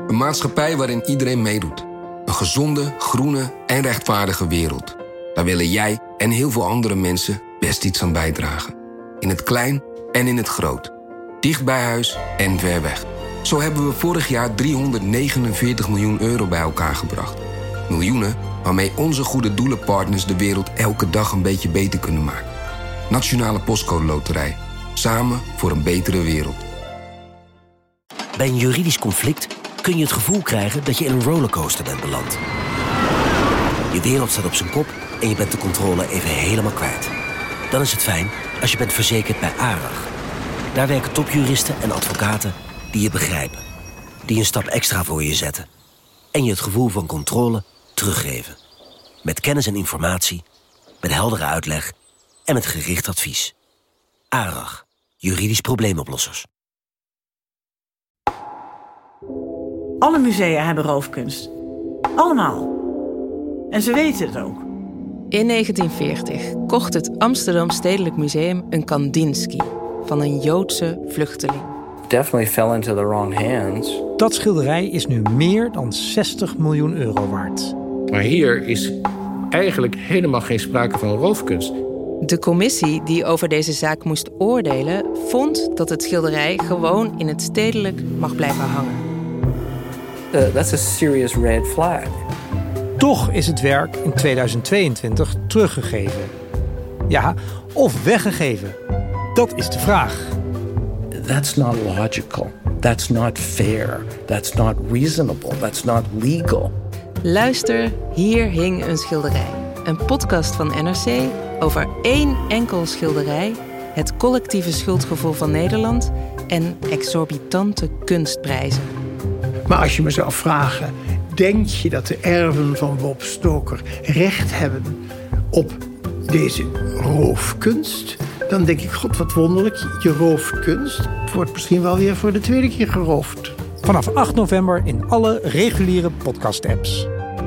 Een maatschappij waarin iedereen meedoet. Een gezonde, groene en rechtvaardige wereld. Daar willen jij en heel veel andere mensen best iets aan bijdragen. In het klein en in het groot. Dicht bij huis en ver weg. Zo hebben we vorig jaar 349 miljoen euro bij elkaar gebracht. Miljoenen waarmee onze goede doelenpartners de wereld elke dag een beetje beter kunnen maken. Nationale Postcode Loterij. Samen voor een betere wereld. Bij een juridisch conflict kun je het gevoel krijgen dat je in een rollercoaster bent beland. Je wereld staat op zijn kop en je bent de controle even helemaal kwijt. Dan is het fijn als je bent verzekerd bij ARAG. Daar werken topjuristen en advocaten die je begrijpen. Die een stap extra voor je zetten. En je het gevoel van controle teruggeven. Met kennis en informatie, met heldere uitleg en met gericht advies. ARAG, juridisch probleemoplossers. Alle musea hebben roofkunst. Allemaal. En ze weten het ook. In 1940 kocht het Amsterdam Stedelijk Museum een Kandinsky van een Joodse vluchteling. Definitely fell into the wrong hands. Dat schilderij is nu meer dan 60 miljoen euro waard. Maar hier is eigenlijk helemaal geen sprake van roofkunst. De commissie die over deze zaak moest oordelen vond dat het schilderij gewoon in het stedelijk mag blijven hangen. That's a serious red flag. Toch is het werk in 2022 teruggegeven. Ja, of weggegeven. Dat is de vraag. That's not logical. That's not fair. That's not reasonable. That's not legal. Luister, hier hing een schilderij. Een podcast van NRC over één enkel schilderij, het collectieve schuldgevoel van Nederland en exorbitante kunstprijzen. Maar als je me zou vragen, denk je dat de erven van Bob Stoker recht hebben op deze roofkunst? Dan denk ik, god wat wonderlijk, je rooft kunst. Het wordt misschien wel weer voor de tweede keer geroofd. Vanaf 8 november in alle reguliere podcast-apps.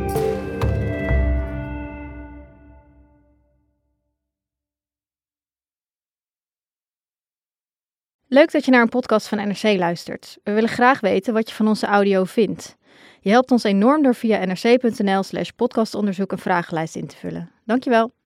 Leuk dat je naar een podcast van NRC luistert. We willen graag weten wat je van onze audio vindt. Je helpt ons enorm door via nrc.nl/podcastonderzoek een vragenlijst in te vullen. Dankjewel.